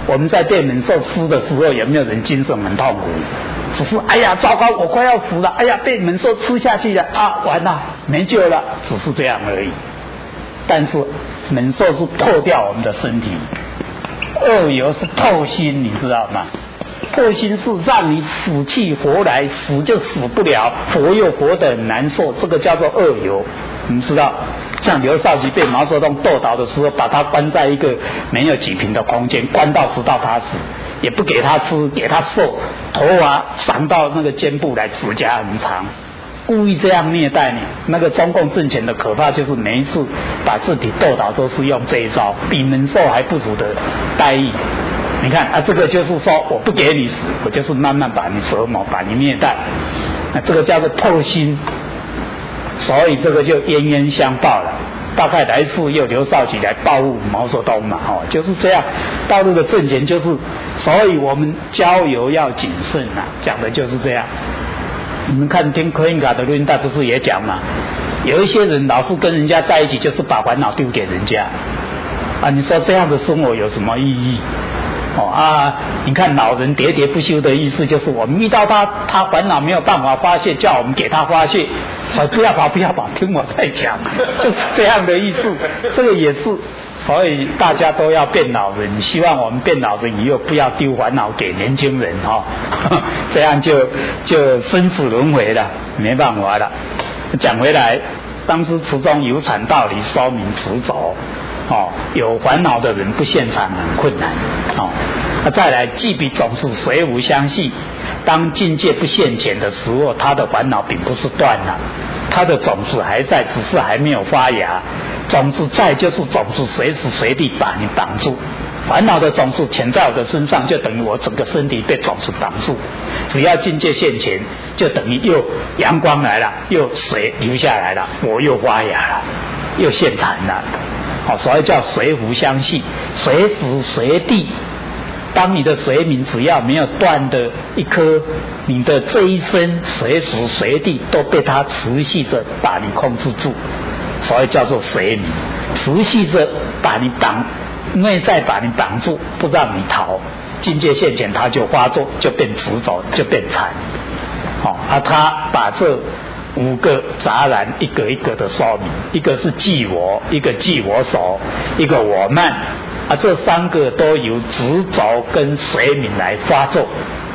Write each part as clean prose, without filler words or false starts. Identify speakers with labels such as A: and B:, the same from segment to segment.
A: 我们在被猛兽吃的时候，有没有人精神很痛苦？只是哎呀糟糕，我快要死了，哎呀被猛兽吃下去了啊，完了没救了，只是这样而已。但是猛兽是破掉我们的身体，恶游是透心，你知道吗？破心是让你死去活来，死就死不了，活又活得很难受，这个叫做恶游。你们知道，像刘少奇被毛泽东斗倒的时候，把他关在一个没有几平的空间，关到直到他死，也不给他吃，给他瘦，头发长到那个肩部来，指甲很长，故意这样虐待你。那个中共政权的可怕就是每一次把自己斗倒都是用这一招，比猛兽还不足的待遇。你看啊，这个就是说我不给你死，我就是慢慢把你折磨，把你虐待，那这个叫做透心，所以这个就冤冤相报了。大概来自又刘少奇来报复毛泽东嘛，就是这样。大陆的政权就是，所以我们交友要谨慎啊，讲的就是这样。你们看听柯印卡的录音带不是也讲嘛？有一些人老是跟人家在一起，就是把烦恼丢给人家啊。你说这样的生活有什么意义？你看老人喋喋不休的意思就是我们遇到他烦恼没有办法发泄，叫我们给他发泄，所以不要跑，听我在讲，就是这样的意思。这个也是，所以大家都要变老人，希望我们变老人以后不要丢烦恼给年轻人这样就生死轮回了，没办法了。讲回来，当时词中有阐道理，说明此走。有烦恼的人不现场很困难再来，既比总是随无相续，当境界不现前的时候，他的烦恼并不是断了，他的种子还在，只是还没有发芽。种子在就是种子随时随地把你挡住，烦恼的种子潜在我的身上，就等于我整个身体被种子挡住。只要境界现前，就等于又阳光来了，又水流下来了，我又发芽了，又现产了。所以叫随福相续，随时随地。当你的随冥只要没有断的一颗，你的这一生随时随地都被它持续着把你控制住，所以叫做随冥，持续着把你挡，内在把你挡住，不让你逃。境界现前，它就发作，就变执着，就变禅。他把这5个杂染一个一个的说明，一个是即我，一个即我所，一个我慢这3个都由执着跟随冥来发作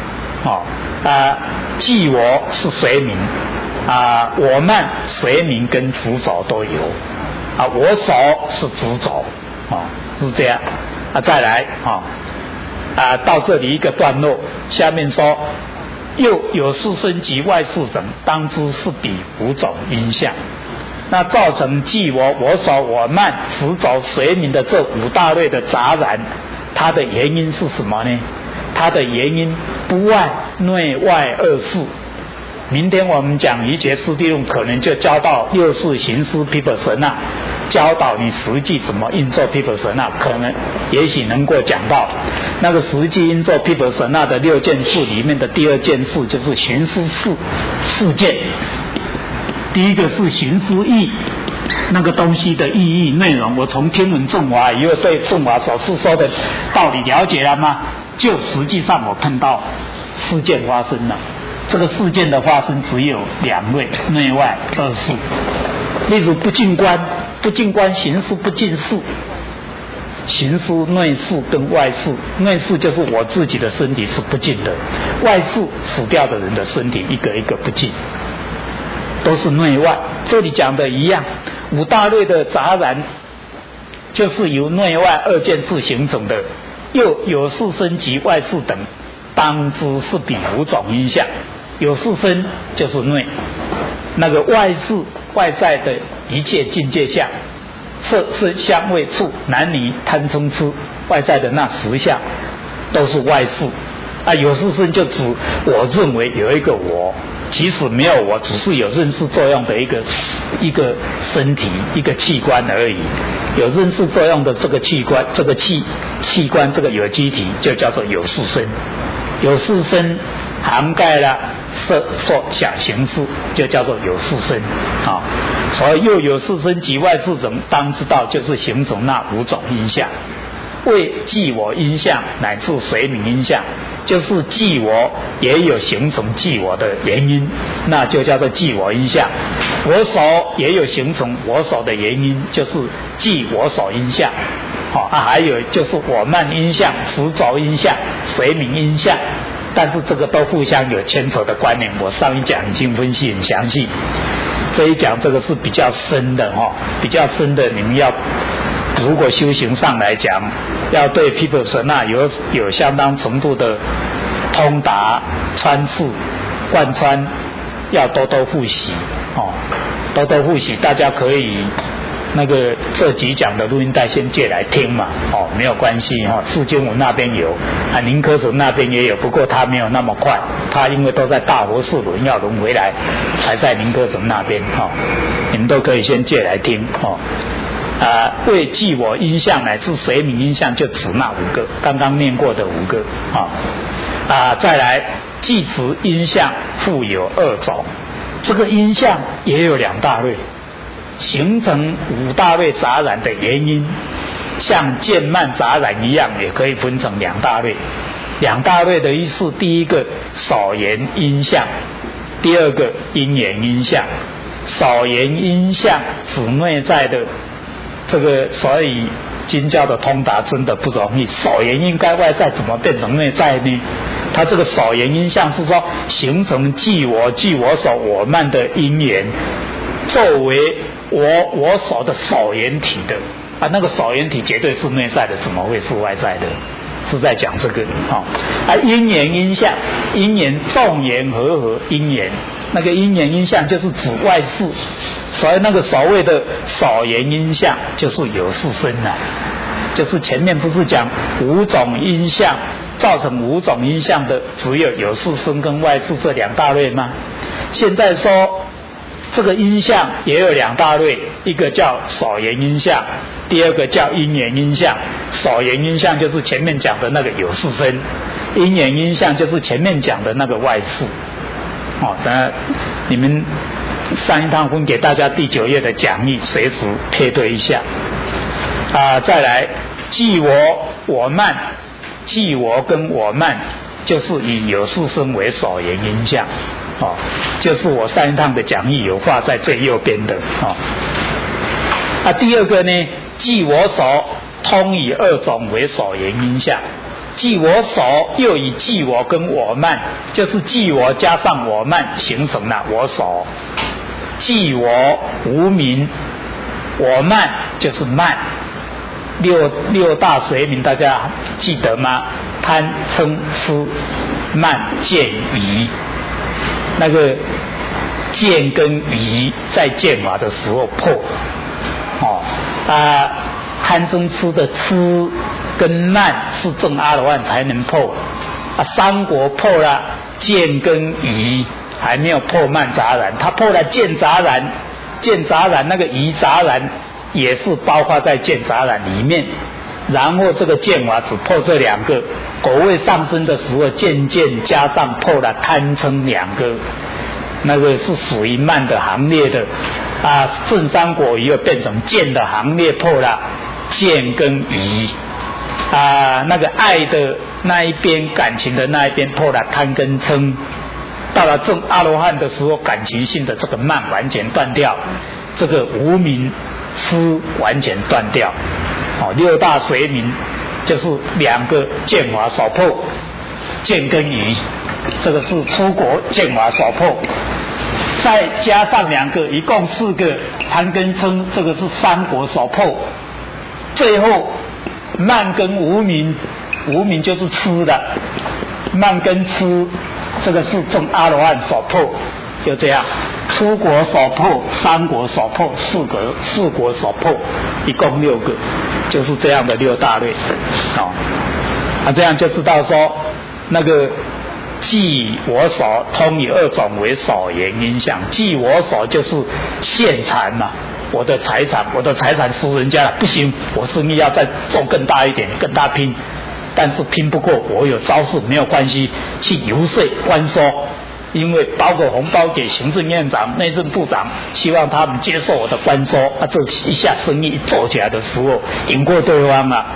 A: 即我是随冥我慢随冥跟执着都有我所是执着是这样再来到这里一个段落，下面说又有四生及外事等，当知是彼5种因相。那造成即我、我所、我慢、执着、随冥的这5大类的杂染，它的原因是什么呢？它的原因不外内外2事。明天我们讲一节四谛论，可能就教到6事行思毗婆舍那，教导你实际怎么运作毗婆舍那，可能也许能够讲到那个实际运作毗婆舍那的6件事里面的第2件事，就是行思4件。第一个是行思义，那个东西的意义内容，我从听闻正法以后对正法所示说的道理了解了吗？就实际上我看到4件发生了。这个事件的发生只有2类，内外2事。例如不净观行思不净事，行思内事跟外事，内事就是我自己的身体是不净的，外事死掉的人的身体一个一个不净，都是内外。这里讲的一样，5大类的杂染就是由内外2件事形成的，又有事生及外事等，当知是彼5种因相。有事生就是内，那个外事外在的一切境界相，色声香味触男女贪嗔痴，外在的那10项都是外事有事生就指我认为有一个我，其实没有我，只是有认识作用的一个身体一个器官而已。有认识作用的这个器官，这个器官这个有机体就叫做有事生。有事生涵盖了色受想行识，就叫做有事生所以又有事生及外事等，当知道就是形成那5种因相为即我因相乃至随名因相，就是即我也有形成即我的原因，那就叫做即我因相。我所也有形成我所的原因，就是即我所因相。还有就是我慢因相、执着因相、随名因相，但是这个都互相有牵扯的关联。我上一讲已经分析很详细，这一讲这个是比较深的比较深的，你们要如果修行上来讲，要对毗婆舍那有相当程度的通达、穿刺、贯穿，要多多复习多多复习。大家可以那个这几讲的录音带先借来听嘛，没有关系释经文那边有宁科省那边也有，不过他没有那么快，他因为都在大佛寺轮要轮回来，才在宁科省那边你们都可以先借来听为即我因相乃至随名因相，就指那5个刚刚念过的5个再来即持因相复有2种，这个因相也有2大类，形成5大类杂染的原因，像见慢杂染一样，也可以分成2大类。2大类的意思，第一个所缘因相，第二个因缘因相。所缘因相指内在的这个，所以经教的通达真的不容易。所缘应该外在，怎么变成内在呢？它这个所缘因相是说形成即我所我慢的因缘，作为我所的所缘体的那个所缘体绝对是内在的，怎么会是外在的？是在讲这个因缘因相，因缘众缘和因缘，那个因缘因相就是指外事，所以那个所谓的所缘因相就是有事身就是前面不是讲5种因相，造成5种因相的只有事身跟外事这2大类吗？现在说这个因相也有2大类，一个叫所缘因相，第二个叫因缘因相。所缘因相就是前面讲的那个有事身，因缘因相就是前面讲的那个外事那你们上一堂分给大家第9页的讲义随时配对一下再来即我慢，即我跟我慢就是以有事身为所缘因相就是我上一堂的讲义有画在最右边的第二个呢，即我所通以2种为所缘因相，即我所又以即我跟我慢，就是即我加上我慢形成了我所。即我无明，我慢就是慢。六大随名大家记得吗？贪嗔痴慢见疑，那个见跟疑在见法的时候破贪嗔痴的痴跟慢是正阿罗汉才能破三国破了见跟疑，还没有破慢杂染，他破了见杂染，见杂染那个疑杂染也是包括在见杂染里面，然后这个见法只破这2个，果位上升的时候渐渐加上破了贪嗔2个，那个是属于慢的行列的正三果以后变成见的行列破了见跟疑那个爱的那一边，感情的那一边破了贪跟嗔，到了正阿罗汉的时候，感情性的这个慢完全断掉，这个无明痴完全断掉6大随名就是2个见法所破，见跟疑，这个是出国见法所破，再加上2个，一共4个贪跟嗔，这个是三果所破，最后慢跟无明，无明就是痴的，慢跟痴这个是正阿罗汉所破，就这样出国所破，三国所破，四国所破，一共6个，就是这样的6大类这样就知道说那个即我所通以2种为所缘因相，即我所就是现财嘛，我的财产输人家了，不行，我生意要再做更大一点，更大拼，但是拼不过，我有招数，没有关系，去游说关说，因为包个红包给行政院长、内政部长，希望他们接受我的关说这一下生意一做起来的时候，赢过对方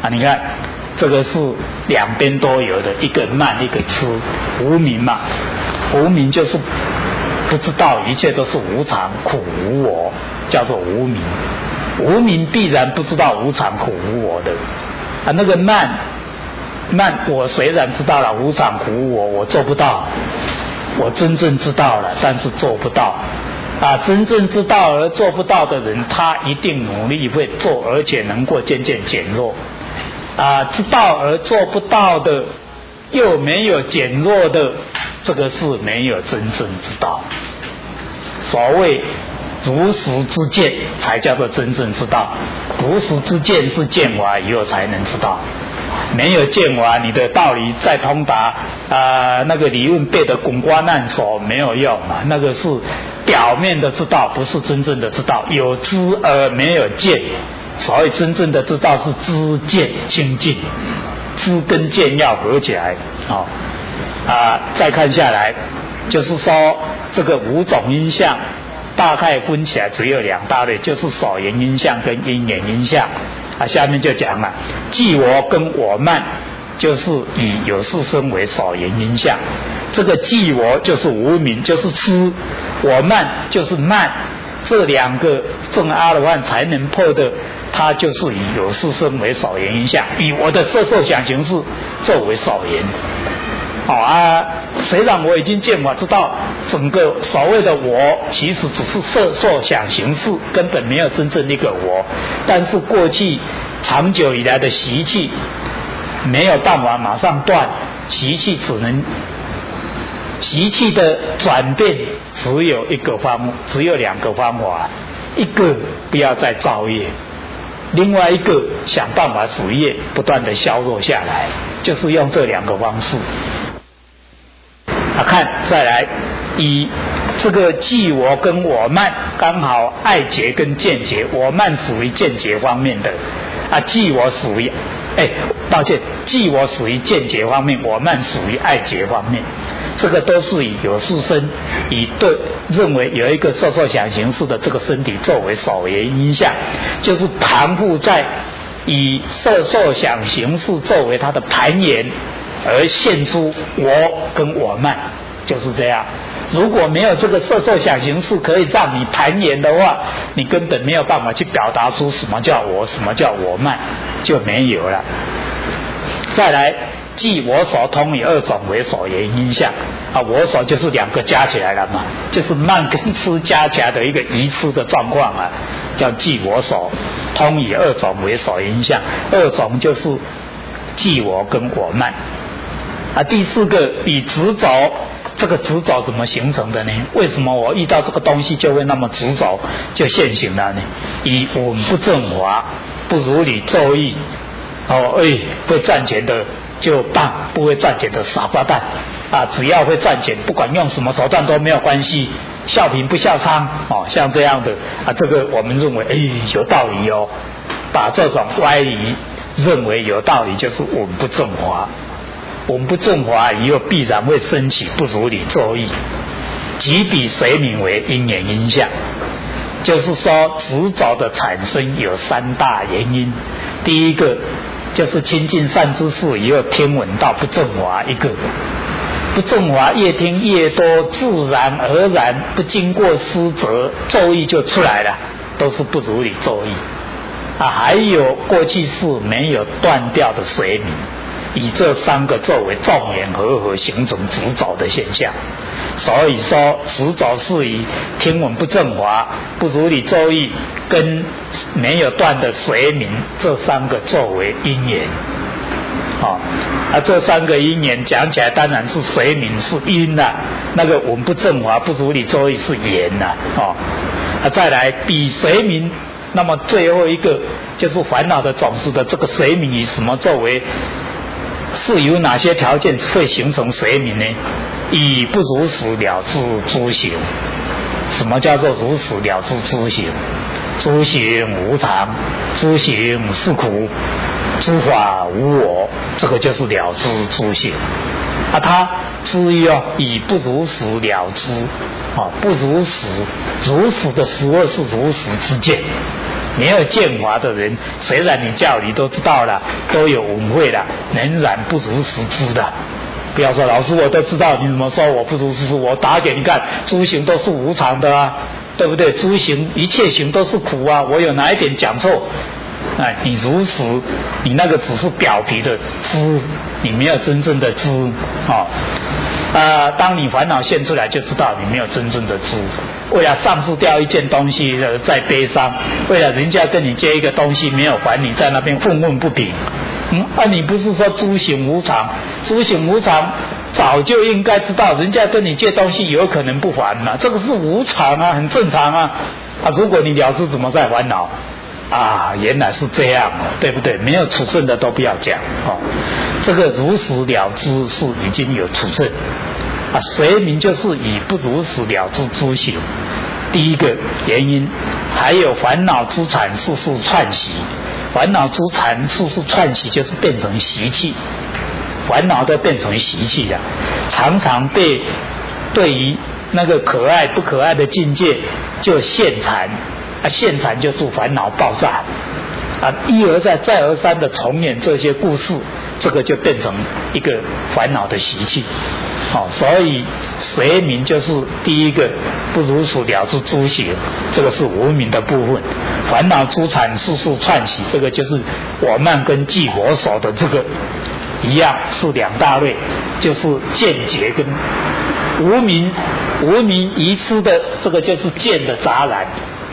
A: 啊，你看这个是两边都有的，一个慢一个痴，无明嘛，无明就是不知道一切都是无常苦无我，叫做无明。无明必然不知道无常苦无我的啊，那个慢，我虽然知道了无常苦无我，我做不到，我真正知道了，但是做不到啊。真正知道而做不到的人，他一定努力会做，而且能够渐渐减弱啊。知道而做不到的，又没有减弱的，这个是没有真正知道。所谓如实之见才叫做真正知道，如实之见是见法以后才能知道，没有见法，你的道理再通达那个理论背得滚瓜烂熟没有用啊，那个是表面的知道，不是真正的知道，有知而没有见，所以真正的知道是知见清净，知跟见要合起来再看下来，就是说这个五种音相大概分起来只有两大类，就是所缘音相跟因缘音相下面就讲了，即我跟我慢就是以有事生为所缘音相，这个即我就是无明，就是痴，我慢就是慢，这两个证阿罗汉才能破的，它就是以有事生为所缘音相，以我的色受想行识作为所缘。虽然我已经见法知道整个所谓的我其实只是色受想行识，根本没有真正那个我，但是过去长久以来的习气没有办法马上断，习气的转变只有两个方法，一个不要再造业，另外一个想办法使业不断的削弱下来，就是用这两个方式。看再来，以这个即我跟我慢刚好爱结跟见结，我慢属于见结方面的即我属于即我属于见结方面，我慢属于爱结方面，这个都是以有事身，以对认为有一个色受想行识的这个身体作为所缘因相，就是盘附在以色受想行识作为它的盘延，而现出我跟我慢，就是这样。如果没有这个色受想行识可以让你盘延的话，你根本没有办法去表达出什么叫我，什么叫我慢，就没有了。再来，即我所通以二种为所缘因相我所就是两个加起来了嘛，就是慢跟痴加起来的一个愚痴的状况叫即我所通以二种为所缘因相，二种就是即我跟我慢第四个以执着，这个执着怎么形成的呢？为什么我遇到这个东西就会那么执着，就现行了呢？以稳不正法，不如理作意会赚钱的就棒，不会赚钱的傻瓜蛋只要会赚钱，不管用什么手段都没有关系，笑贫不笑娼像这样的这个我们认为有道理把这种歪理认为有道理，就是稳不正法。稳不正法以后必然会升起不如理作意，即彼随名为因缘因相。就是说执着的产生有三大原因，第一个就是亲近善知识以后听闻到不正法，一个不正法越听越多，自然而然不经过思则作意就出来了，都是不如理作意还有过去世没有断掉的随名，以这三个作为众缘和合形成执着的现象。所以说执着是以听闻不正法、不如理作意跟没有断的随名这三个作为因缘这三个因缘讲起来当然是随名是因那个闻不正法、不如理作意是缘再来比随名，那么最后一个就是烦恼的种子的这个随名以什么作为，是由哪些条件会形成随名呢？以不如实了知诸行。什么叫做如实了知诸行？诸行无常，诸行是苦，诸法无我，这个就是了知诸行他至于以不如实了知不如实，如实的实位是如实之见没有见法的人，虽然你教理都知道了，都有闻会了，仍然不如实知的。不要说老师我都知道，你怎么说我不如实知？我打给你看，诸行都是无常的啊，对不对？诸行一切行都是苦啊，我有哪一点讲错？你如实，你那个只是表皮的知，你没有真正的知当你烦恼现出来，就知道你没有真正的知。为了丧失掉一件东西在悲伤，为了人家跟你借一个东西没有还，你在那边愤愤不平。你不是说诸行无常？诸行无常早就应该知道，人家跟你借东西有可能不还嘛，这个是无常啊，很正常啊。如果你了知，怎么再烦恼？原来是这样，对不对？没有处证的都不要讲这个如实了知是已经有处证随名就是以不如实了知诸行。第一个原因，还有烦恼之产世事串习，烦恼之产世事串习就是变成习气，烦恼都变成习气了，常常被对于那个可爱不可爱的境界就现缠现缠就是烦恼爆炸一而再再而三的重演这些故事，这个就变成一个烦恼的习气所以随名就是第一个不如实了知诸行，这个是无明的部分。烦恼诸产世事串习，这个就是我慢跟寂佛所的这个一样，是两大类，就是见结跟无明遗失的这个就是见的杂染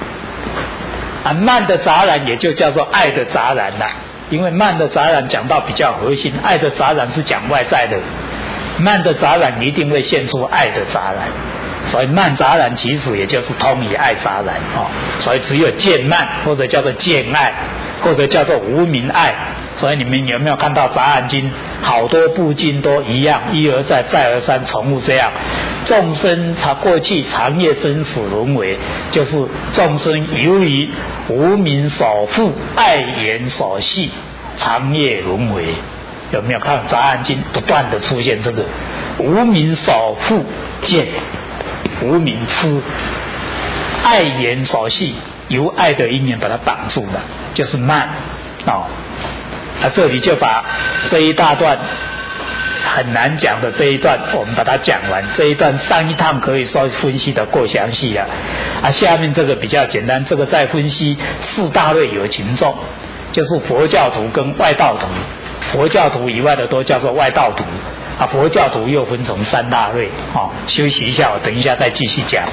A: 慢的杂染也就叫做爱的杂染因为慢的杂染讲到比较核心，爱的杂染是讲外在的，慢的杂染一定会现出爱的杂染，所以慢杂染其实也就是通以爱杂染所以只有见慢或者叫做见爱或者叫做无明爱。所以你们有没有看到杂案经好多部经都一样，一而再再而三重复这样，众生过去长夜生死轮回，就是众生由于无明所缚，爱缘所系，长夜轮回。有没有看杂案经不断的出现这个无明所缚见，无明痴，爱缘所系，由爱的因缘把它绑住了，就是慢这里就把这一大段很难讲的这一段我们把它讲完。这一段上一趟可以说分析的够详细了下面这个比较简单，这个再分析四大类有情众，就是佛教徒跟外道徒，佛教徒以外的都叫做外道徒佛教徒又分成三大类休息一下，我等一下再继续讲。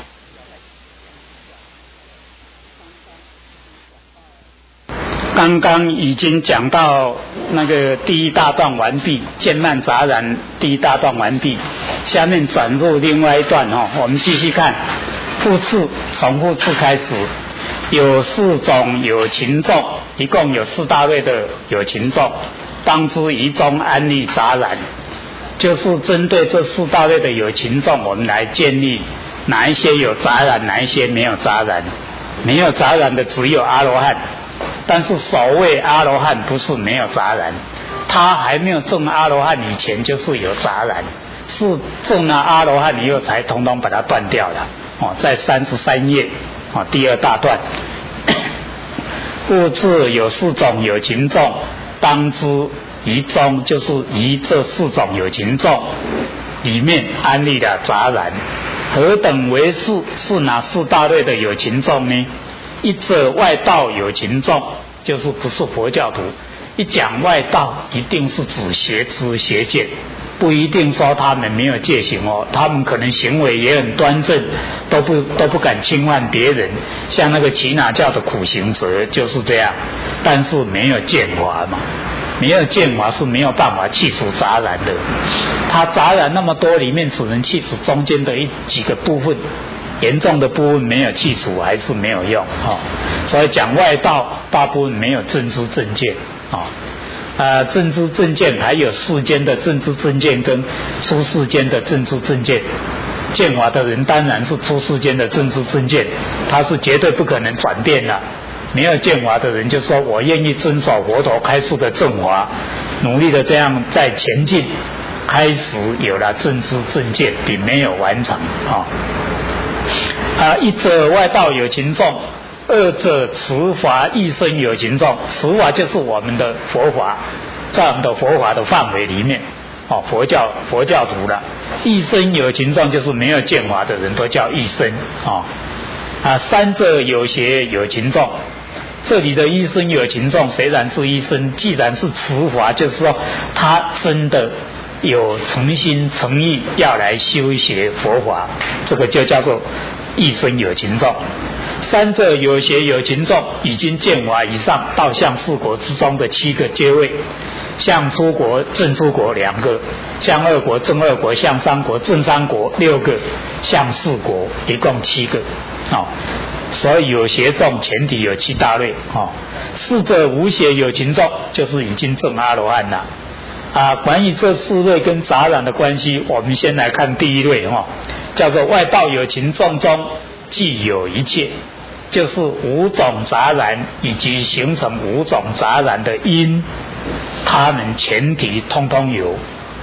A: 刚刚已经讲到那个第一大段完毕，见慢杂染第一大段完毕，下面转入另外一段我们继续看复次，从复次开始，有四种有情众，一共有四大类的有情众，当知一中安立杂染，就是针对这四大类的有情众，我们来建立哪一些有杂染，哪一些没有杂染。没有杂染的只有阿罗汉，但是所谓阿罗汉不是没有杂染，他还没有证阿罗汉以前就是有杂染，是证了阿罗汉以后才统统把它断掉了在33页第二大段复次有四种有情众，当知一中就是以这四种有情众里面安立了杂染。何等为是？是哪四大类的有情众呢？一者外道有情众，就是不是佛教徒。一讲外道一定是指邪知邪见，不一定说他们没有戒行他们可能行为也很端正，都不敢侵犯别人，像那个耆那教的苦行者就是这样，但是没有见法嘛，没有见法是没有办法去除杂染的，他杂染那么多里面只能去除中间的几个部分，严重的部分没有去除还是没有用所以讲外道大部分没有正知正见正知正见还有世间的正知正见跟出世间的正知正见。见法的人当然是出世间的正知正见，他是绝对不可能转变的。没有见法的人就说我愿意遵守佛陀开示的正法，努力的这样在前进，开始有了正知正见，并没有完成一者外道有情众， 二者持法一生有情众，持法就是我们的佛法，在我们的佛法的范围里面，佛教徒了。一生有情众就是没有见法的人都叫一生三者有邪有情众，这里的一生有情众虽然是一生，既然是持法，就是说他真的有诚心诚意要来修学佛法，这个就叫做一生有情众。三者有邪有情众，已经见法以上，到向四国之中的7个阶位，向出国正出国2个，向2国正2国，向3国正3国6个，向4国一共7个所以有邪众前提有7大类四者无邪有情众，就是已经证阿罗汉了关于这4类跟杂染的关系，我们先来看第一类叫做外道有情众中既有一切，就是5种杂染以及形成5种杂染的因，他们前提通通有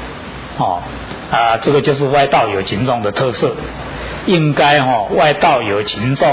A: 这个就是外道有情众的特色。应该外道有情众，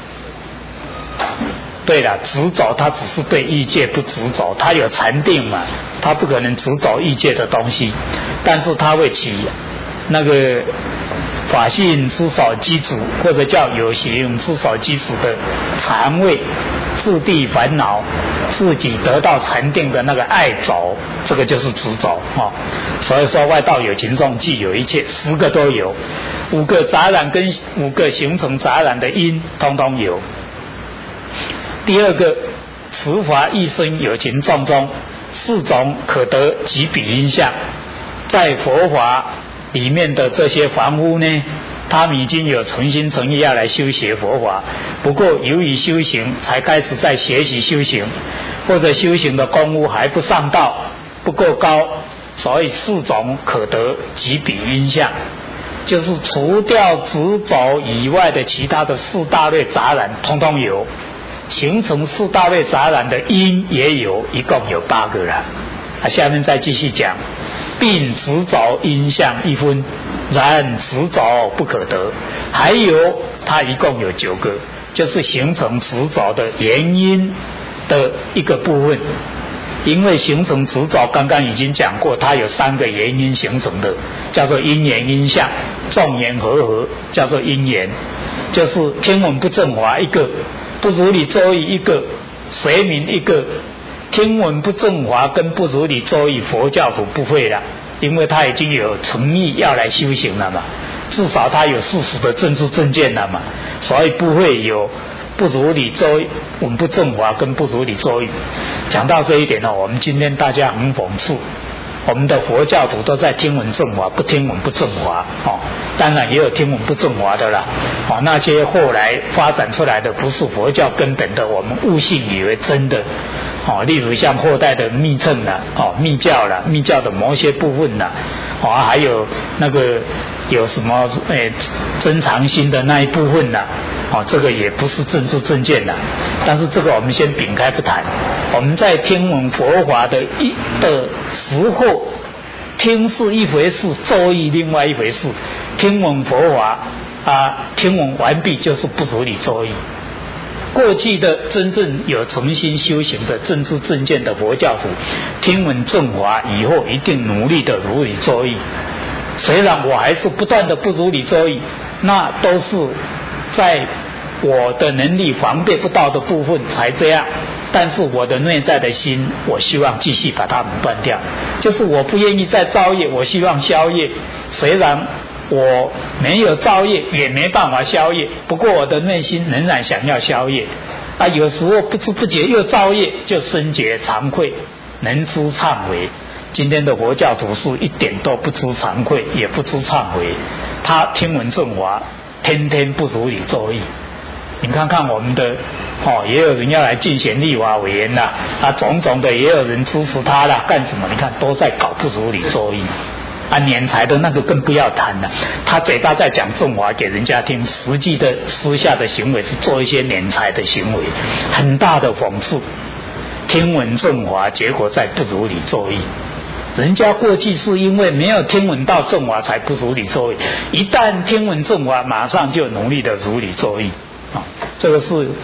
A: 对了，执着他只是对异界不执着，他有禅定嘛，他不可能执着异界的东西，但是他会起那个法性之所基础，或者叫有形之所基础的禅位、自地烦恼，自己得到禅定的那个爱着，这个就是执着所以说外道有情众既有一切，10个都有，5个杂染跟5个形成杂染的因通通有。第二个持法一生有情众中4种可得即彼因相，在佛法里面的这些凡夫呢，他们已经有诚心诚意要来修学佛法，不过由于修行才开始在学习修行，或者修行的功夫还不上道，不够高，所以4种可得即彼因相，就是除掉执着以外的其他的4大类杂染通通有，形成4大类杂染的因也有，一共有8个了下面再继续讲，并执着因相1分，然执着不可得，还有它一共有9个，就是形成执着的原因的一个部分。因为形成执着刚刚已经讲过，它有3个原因形成的，叫做因缘因相，众缘和叫做因缘，就是听闻不正法1个，不如理作意1个，随名1个。听闻不正法跟不如理作意佛教徒不会了，因为他已经有诚意要来修行了嘛，至少他有事实的政治正见了嘛，所以不会有不如理作意闻不正法跟不如理作意。讲到这一点我们今天大家很讽刺，我们的佛教徒都在听闻正法，不听闻不正法当然也有听闻不正法的啦那些后来发展出来的不是佛教根本的，我们误信以为真的例如像后代的密乘啦密教啦，密教的某些部分啦还有那个有什么增长心的那一部分啦这个也不是政治正见啦，但是这个我们先摒开不谈。我们在听闻佛法的时候，听是一回事，作意另外一回事。听闻佛法听闻完毕就是不如理作意。过去的真正有诚心修行的政治正见的佛教徒，听闻正法以后一定努力的如理作意。虽然我还是不断的不如理作意，那都是在我的能力防备不到的部分才这样，但是我的内在的心，我希望继续把它们断掉，就是我不愿意再造业，我希望消业。虽然我没有造业，也没办法消业，不过我的内心仍然想要消业有时候不知不觉又造业，就深觉惭愧，能知忏悔。今天的佛教徒是一点都不知惭愧，也不知忏悔，他听闻正法，天天不如理作意。你看看我们的也有人要来竞选立法委员啦种种的，也有人支持他啦，干什么？你看都在搞不如理作意敛财的那个更不要谈了，他嘴巴在讲正法给人家听，实际的私下的行为是做一些敛财的行为，很大的讽刺。听闻正法，结果在不如理作意。人家过去是因为没有听闻到正法才不如理作意，一旦听闻正法，马上就努力的如理作意这个是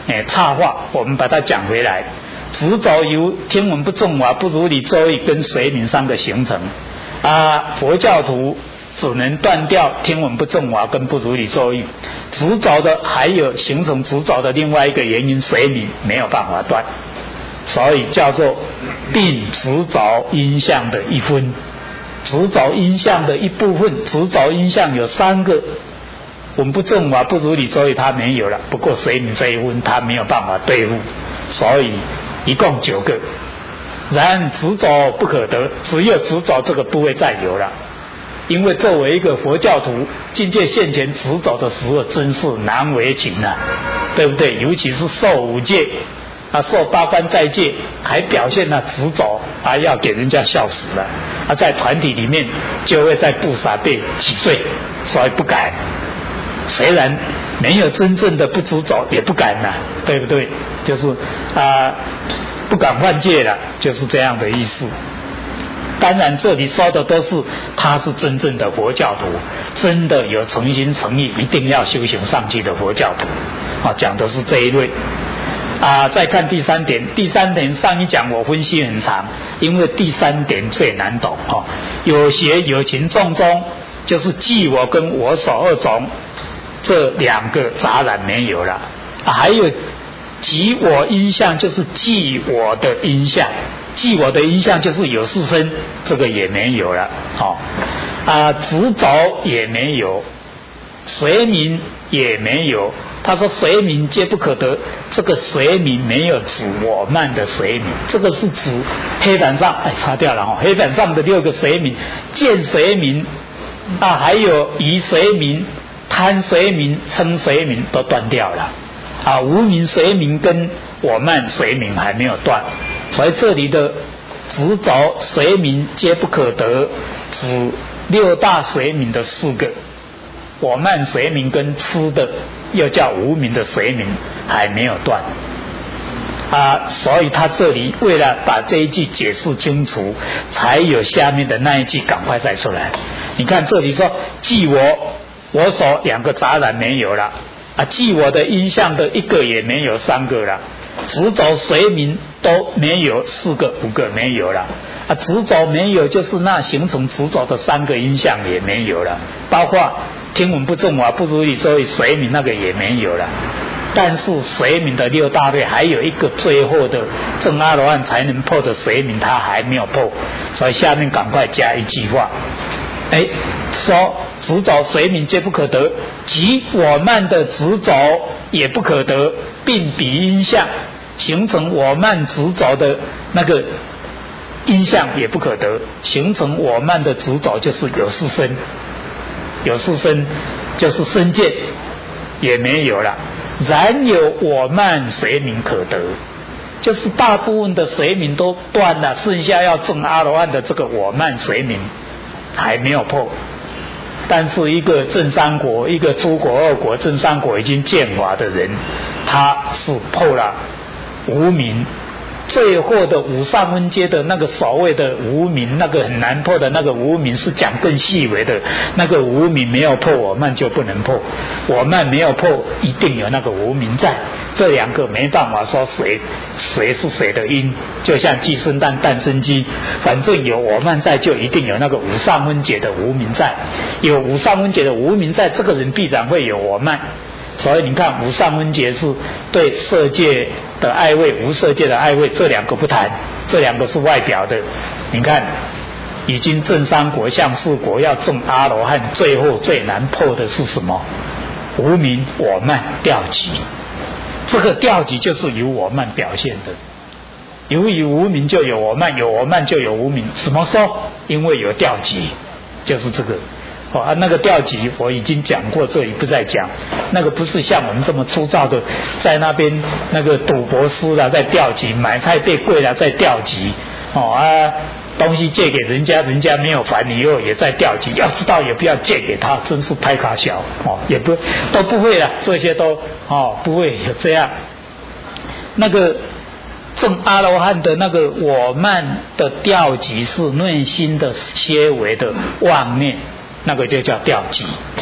A: 插话，我们把它讲回来。执着由听闻不正法、不如理作意跟随名三个形成佛教徒只能断掉听闻不正法跟不如理作意，执着的还有形成执着的另外一个原因随名没有办法断，所以叫做并执着因相的一分，执着因相的一部分，执着因相有三个，闻不正法、不如理作意他没有了，不过随名这一分他没有办法对付，所以一共9个。然执着不可得，只有执着这个不会再有了。因为作为一个佛教徒，境界现前执着的时候真是难为情啊，对不对？尤其是受5戒受8关斋戒，还表现了执着要给人家笑死了在团体里面就会在布萨被挤碎，所以不敢。虽然没有真正的不执着，也不敢对不对？就是不敢犯戒了，就是这样的意思。当然这里说的都是他是真正的佛教徒，真的有诚心诚意一定要修行上去的佛教徒讲的是这一类再看第3点。第3点上一讲我分析很长，因为第3点最难懂有邪有情众中，就是即我跟我所2种这2个杂染没有了还有即我因相，就是即我的因相，即我的因相就是有事身，这个也没有了执着也没有，随名也没有。他说随名皆不可得，这个随名没有指我慢的随名，这个是指黑板上擦掉了黑板上的6个随名，见随名还有疑随名、贪随名、嗔随名都断掉了无明随名跟我慢随名还没有断，所以这里的执着随名皆不可得，指6大随名的4个，我慢随名跟痴的又叫无明的随名还没有断所以他这里为了把这一句解释清楚，才有下面的那一句赶快再出来。你看这里说即我所2个杂染没有了即我的因相的1个也没有，3个了，执着随名都没有，4个5个没有了执着没有，就是那形成执着的3个因相也没有了，包括听闻不正法、不如理作意随名那个也没有了。但是随名的6大类还有一个最后的正阿罗汉才能破的随名他还没有破，所以下面赶快加一句话说执着随名皆不可得，即我慢的执着也不可得，并比因相形成我慢执着的那个因相也不可得，形成我慢的执着就是有事身，有事身就是身见也没有了，然有我慢随名可得，就是大部分的随名都断了，剩下要证阿罗汉的这个我慢随名还没有破。但是一个正三果，一个出果2果，正三果已经见法的人，他是破了无明，最后的5上分阶的那个所谓的无明，那个很难破的那个无明是讲更细微的，那个无明没有破我慢就不能破，我慢没有破一定有那个无明在，这2个没办法说谁是谁的因，就像鸡生蛋蛋生鸡，反正有我慢在就一定有那个5上分解的无明在，有5上分解的无明在，这个人必然会有我慢。所以你看5上分解是对色界的爱味、无色界的爱味，这2个不谈，这2个是外表的。你看已经证3果相4果，要证阿罗汉，最后最难破的是什么？无明我慢调集，这个调集就是由我慢表现的，由于无明就有我慢，有我慢就有无明，怎么说？因为有调集，就是这个那个调集我已经讲过，这里不再讲。那个不是像我们这么粗糙的，在那边那个赌博师在调集，买菜被贵了在调集东西借给人家，人家没有还你以后也在调集，要知道也不要借给他，真是拍卡小也不都不会了，这些都不会有这样。那个证阿罗汉的那个我慢的调集是内心的切微的妄念，那个就叫调集。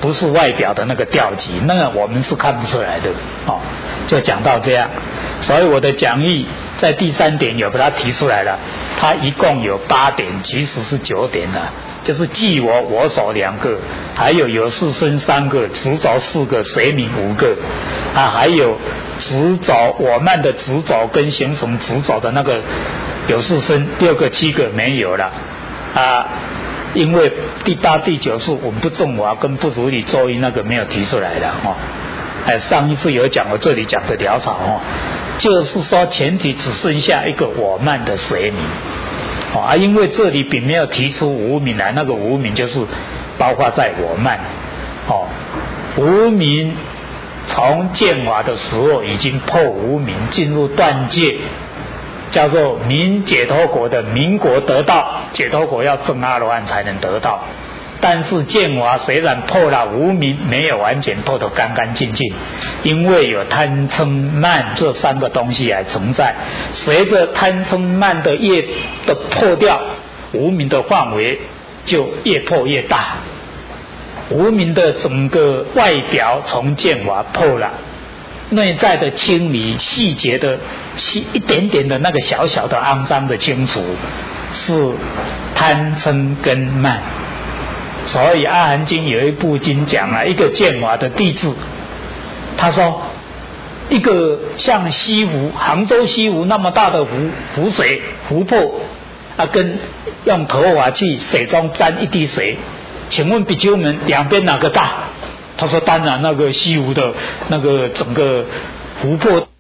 A: 不是外表的那个调级，那个我们是看不出来的哦。就讲到这样，所以我的讲义在第3点有把它提出来了，它一共有8点，其实是9点了。就是记我、我所2个，还有事生3个，直轴4个，随名5个啊，还有直轴我慢的直轴跟形成直轴的那个有事生6个7个没有了啊，因为第8、第9是我们不正华跟不如理作意那个没有提出来的哦。上一次有讲，我这里讲的潦草哦，就是说前提只剩下一个我慢的随名。因为这里并没有提出无名来，那个无名就是包括在我慢无名从见法的时候已经破无名，进入断戒，叫做明解脱国的民国得到解脱国，要证阿罗汉才能得到。但是见法虽然破了无明，没有完全破得干干净净，因为有贪嗔慢这3个东西还存在。随着贪嗔慢的业的破掉，无明的范围就越破越大。无明的整个外表从见法破了，内在的清理细节的一点点的那个小小的肮脏的清除，是贪嗔跟慢。所以阿含经有一部经讲了一个见法的弟子，他说一个像西湖杭州西湖那么大的湖水湖泊跟用头发去水中沾一滴水，请问比丘们两边哪个大？他说当然那个西湖的那个整个湖泊